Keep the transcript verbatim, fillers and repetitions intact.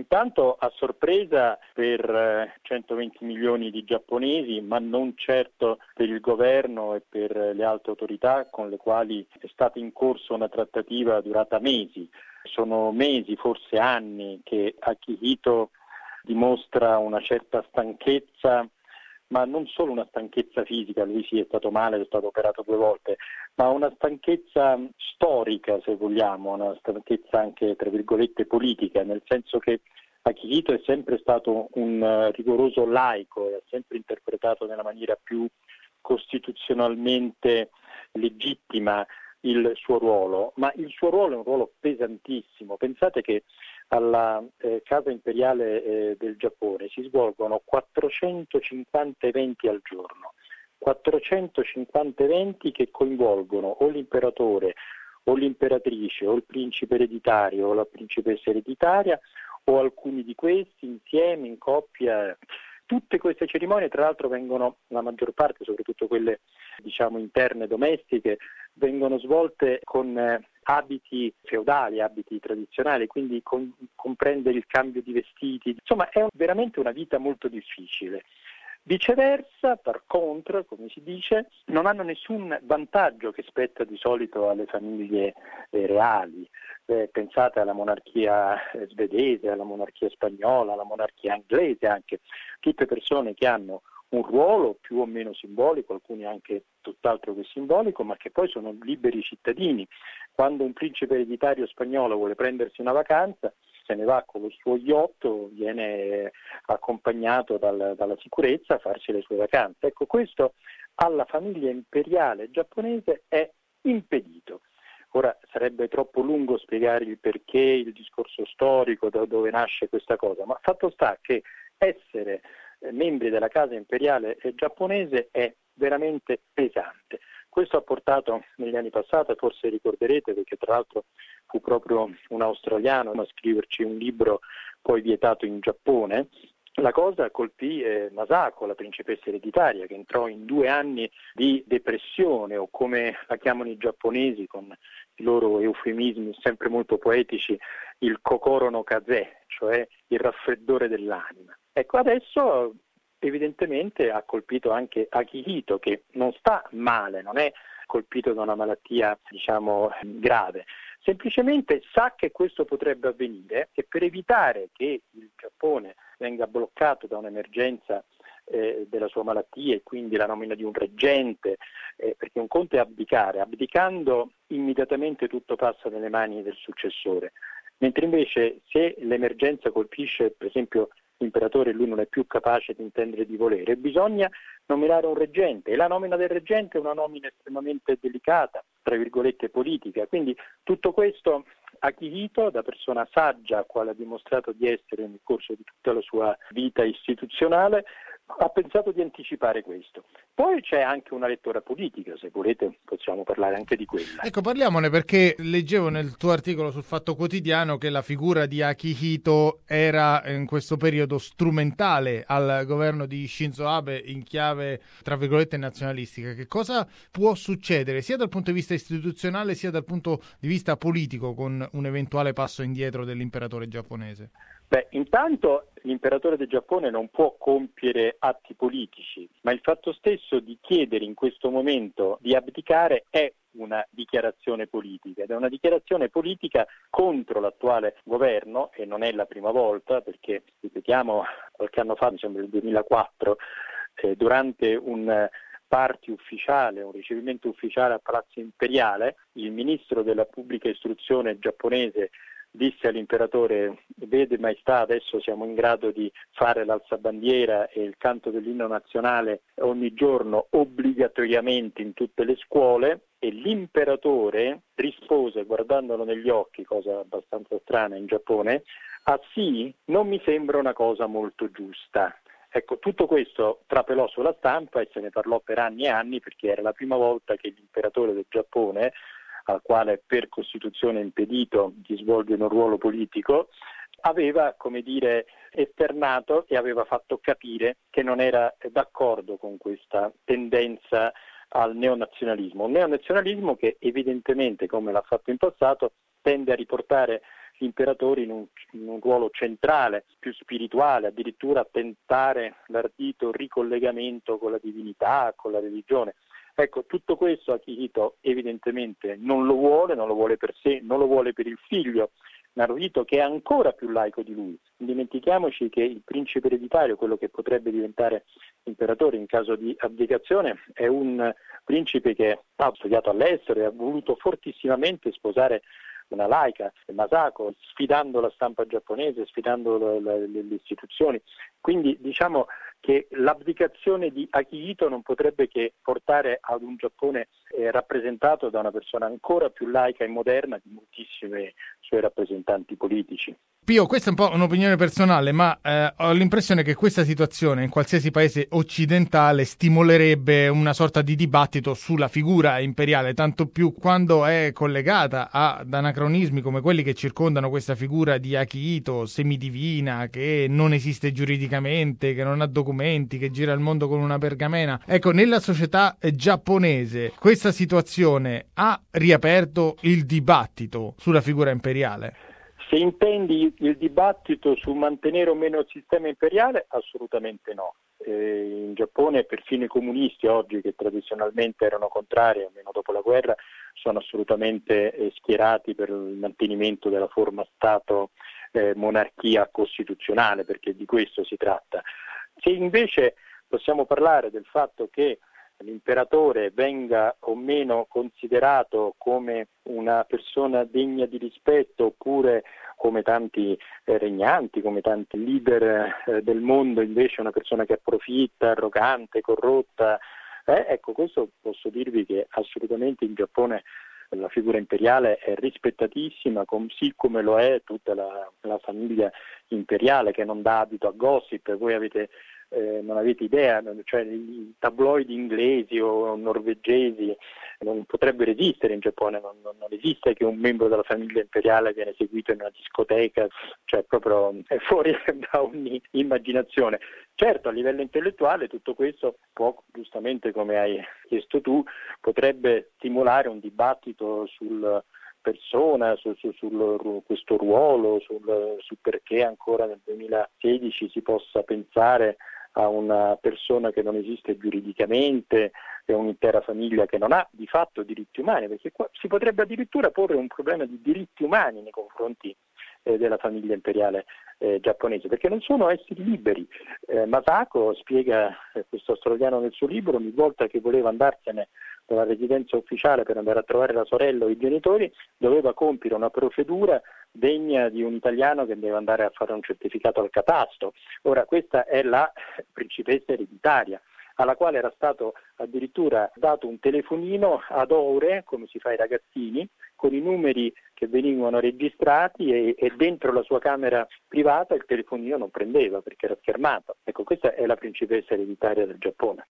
intanto a sorpresa per centoventi milioni di giapponesi, ma non certo per il governo e per le alte autorità con le quali è stata in corso una trattativa durata mesi. Sono mesi, forse anni, che Akihito dimostra una certa stanchezza, ma non solo una stanchezza fisica, lui sì è stato male, è stato operato due volte, ma una stanchezza storica, se vogliamo, una stanchezza anche, tra virgolette, politica, nel senso che Akihito è sempre stato un rigoroso laico e ha sempre interpretato nella maniera più costituzionalmente legittima il suo ruolo, ma il suo ruolo è un ruolo pesantissimo. Pensate che alla eh, Casa Imperiale eh, del Giappone si svolgono quattrocentocinquanta eventi al giorno, quattrocentocinquanta eventi che coinvolgono o l'imperatore o l'imperatrice o il principe ereditario o la principessa ereditaria o alcuni di questi insieme, in coppia. Tutte queste cerimonie, tra l'altro, vengono, la maggior parte, soprattutto quelle diciamo interne, domestiche, vengono svolte con eh, abiti feudali, abiti tradizionali, quindi con, comprende il cambio di vestiti. Insomma, è un, veramente una vita molto difficile. Viceversa, per contro, come si dice, non hanno nessun vantaggio che spetta di solito alle famiglie eh, reali. Eh, pensate alla monarchia eh, svedese, alla monarchia spagnola, alla monarchia inglese anche, tutte persone che hanno un ruolo più o meno simbolico, alcuni anche tutt'altro che simbolico, ma che poi sono liberi cittadini. Quando un principe ereditario spagnolo vuole prendersi una vacanza, se ne va con lo suo yacht, viene accompagnato dal, dalla sicurezza a farsi le sue vacanze. Ecco, questo alla famiglia imperiale giapponese è impedito. Ora sarebbe troppo lungo spiegare il perché, il discorso storico, da dove nasce questa cosa, ma fatto sta che essere eh, membri della casa imperiale giapponese è veramente pesante. Questo ha portato negli anni passati, forse ricorderete, perché tra l'altro fu proprio un australiano a scriverci un libro poi vietato in Giappone. La cosa colpì eh, Masako, la principessa ereditaria, che entrò in due anni di depressione, o come la chiamano i giapponesi con i loro eufemismi sempre molto poetici, il kokoro no kaze, cioè il raffreddore dell'anima. Ecco, adesso evidentemente ha colpito anche Akihito, che non sta male, non è colpito da una malattia, diciamo, grave. Semplicemente sa che questo potrebbe avvenire e per evitare che il Giappone venga bloccato da un'emergenza eh, della sua malattia e quindi la nomina di un reggente, eh, perché un conto è abdicare, abdicando immediatamente tutto passa nelle mani del successore, mentre invece se l'emergenza colpisce per esempio l'imperatore e lui non è più capace di intendere e di volere, bisogna nominare un reggente e la nomina del reggente è una nomina estremamente delicata, tra virgolette politica, quindi tutto questo Akihito, da persona saggia, quale ha dimostrato di essere nel corso di tutta la sua vita istituzionale, ha pensato di anticipare questo. Poi c'è anche una lettura politica, se volete possiamo parlare anche di quella. Ecco, parliamone, perché leggevo nel tuo articolo sul Fatto Quotidiano che la figura di Akihito era in questo periodo strumentale al governo di Shinzo Abe in chiave, tra virgolette, nazionalistica. Che cosa può succedere sia dal punto di vista istituzionale sia dal punto di vista politico con un eventuale passo indietro dell'imperatore giapponese? Beh, intanto l'imperatore del Giappone non può compiere atti politici, ma il fatto stesso di chiedere in questo momento di abdicare è una dichiarazione politica ed è una dichiarazione politica contro l'attuale governo, e non è la prima volta perché, ripetiamo, qualche anno fa, mi sembra il duemilaquattro, eh, durante un party ufficiale, un ricevimento ufficiale a Palazzo Imperiale, il ministro della pubblica istruzione giapponese disse all'imperatore: vede maestà, adesso siamo in grado di fare l'alzabandiera e il canto dell'inno nazionale ogni giorno obbligatoriamente in tutte le scuole, e l'imperatore rispose guardandolo negli occhi, cosa abbastanza strana in Giappone: ah sì, non mi sembra una cosa molto giusta. Ecco, tutto questo trapelò sulla stampa e se ne parlò per anni e anni, perché era la prima volta che l'imperatore del Giappone, al quale per Costituzione è impedito di svolgere un ruolo politico, aveva, come dire, esternato e aveva fatto capire che non era d'accordo con questa tendenza al neonazionalismo. Un neonazionalismo che evidentemente, come l'ha fatto in passato, tende a riportare gli imperatori in un, in un ruolo centrale, più spirituale, addirittura tentare l'ardito ricollegamento con la divinità, con la religione. Ecco, tutto questo Akihito evidentemente non lo vuole, non lo vuole per sé, non lo vuole per il figlio, Naruhito, che è ancora più laico di lui. Non dimentichiamoci che il principe ereditario, quello che potrebbe diventare imperatore in caso di abdicazione, è un principe che ha studiato all'estero e ha voluto fortissimamente sposare una laica, Masako, sfidando la stampa giapponese, sfidando le, le, le istituzioni. Quindi diciamo che l'abdicazione di Akihito non potrebbe che portare ad un Giappone eh, rappresentato da una persona ancora più laica e moderna di moltissimi suoi rappresentanti politici. Pio, questa è un po' un'opinione personale, ma eh, ho l'impressione che questa situazione in qualsiasi paese occidentale stimolerebbe una sorta di dibattito sulla figura imperiale, tanto più quando è collegata ad anacronismi come quelli che circondano questa figura di Akihito, semidivina, che non esiste giuridicamente, che non ha documenti, che gira il mondo con una pergamena. Ecco, nella società giapponese questa situazione ha riaperto il dibattito sulla figura imperiale? Se intendi il dibattito su mantenere o meno il sistema imperiale, assolutamente no. Eh, in Giappone perfino i comunisti oggi, che tradizionalmente erano contrari, almeno dopo la guerra, sono assolutamente eh, schierati per il mantenimento della forma Stato-monarchia eh, costituzionale, perché di questo si tratta. Se invece possiamo parlare del fatto che l'imperatore venga o meno considerato come una persona degna di rispetto, oppure come tanti eh, regnanti, come tanti leader eh, del mondo, invece una persona che approfitta, arrogante, corrotta, eh, ecco, questo posso dirvi che assolutamente in Giappone la figura imperiale è rispettatissima, così come lo è tutta la, la famiglia imperiale, che non dà adito a gossip. Voi avete Eh, non avete idea, cioè i tabloid inglesi o norvegesi non potrebbero esistere in Giappone, non, non, non esiste che un membro della famiglia imperiale viene seguito in una discoteca, cioè proprio è fuori da ogni immaginazione. Certo, a livello intellettuale tutto questo può, giustamente come hai chiesto tu, potrebbe stimolare un dibattito sul persona, su, su, su questo ruolo, sul, su perché ancora nel duemilasedici si possa pensare a una persona che non esiste giuridicamente e un'intera famiglia che non ha di fatto diritti umani, perché qua si potrebbe addirittura porre un problema di diritti umani nei confronti eh, della famiglia imperiale eh, giapponese, perché non sono esseri liberi. Eh, Masako spiega, eh, questo australiano nel suo libro, ogni volta che voleva andarsene dalla residenza ufficiale per andare a trovare la sorella o i genitori, doveva compiere una procedura degna di un italiano che deve andare a fare un certificato al catasto. Ora, questa è la principessa ereditaria, alla quale era stato addirittura dato un telefonino ad ore, come si fa ai ragazzini, con i numeri che venivano registrati, e, e dentro la sua camera privata il telefonino non prendeva perché era schermato. Ecco, questa è la principessa ereditaria del Giappone.